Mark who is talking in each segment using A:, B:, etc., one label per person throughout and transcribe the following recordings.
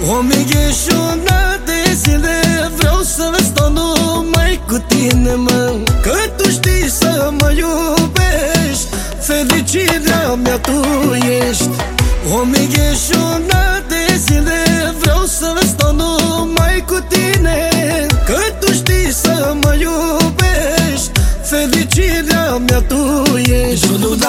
A: O mighișoară de zile vreau să stau numai cu tine, mă, că tu știi să mă iubești, fericirea mea tu ești. O mighișoară de zile vreau să stau numai cu tine, că tu știi să mă iubești, fericirea mea tu ești.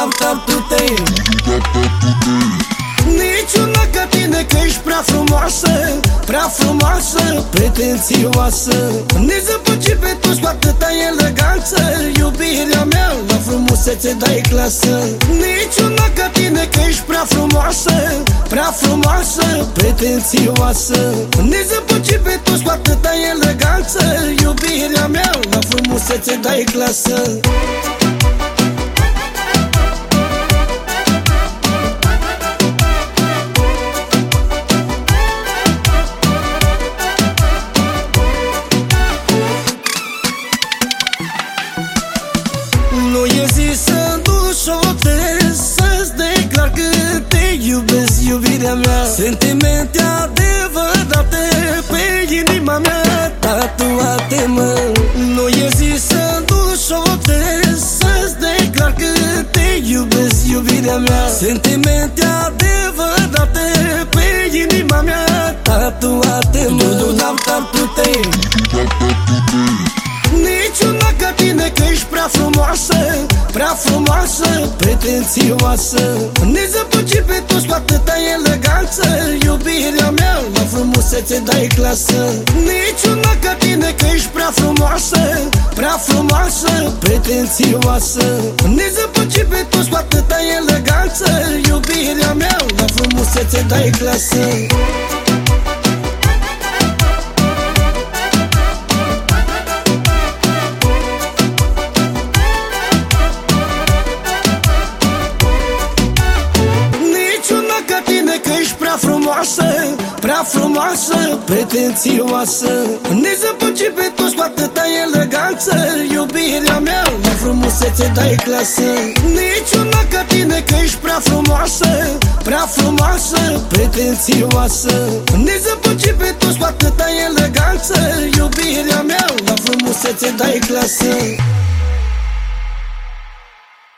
A: Niciuna ca tine, că ești prea frumoasă, prea frumoasă, pretențioasă. Ne zăpăci pe toți cu atâta eleganță, iubirea mea, la frumusețe dai clasă. Niciuna ca tine, că ești prea frumoasă, prea frumoasă, pretențioasă. Ne zăpăci pe toți cu atâta eleganță, iubirea mea, la frumusețe dai clasă. Nu e zi să duci o test, să-ți declar că te iubesc, iubirea mea. Sentimente adevărate pe inima mea, tatuate, mă. Nu e zi să duci o test, să-ți declar că te iubesc, iubirea mea. Sentimente adevărate pe inima mea, tatuate, mă. Niciuna ca tine, că ești prea frumoasă, prea frumoasă, pretențioasă. Ne zăpăci pe toți cu atâta eleganță, iubirea mea, la frumusețe dai clasă. Niciuna ca tine, că ești prea frumoasă, prea frumoasă, pretențioasă. Ne zăpăci pe toți cu atâta eleganță, iubirea mea, la frumusețe dai clasă. Că ești prea frumoasă, prea frumoasă, pretențioasă. Ne zăpăci pe toți cu atâta eleganță, iubirea mea, la frumusețe dai clasă. Niciuna ca tine, că ești prea frumoasă, prea frumoasă, pretențioasă. Ne zăpăci pe toți cu atâta eleganță, iubirea mea, la frumusețe dai clasă.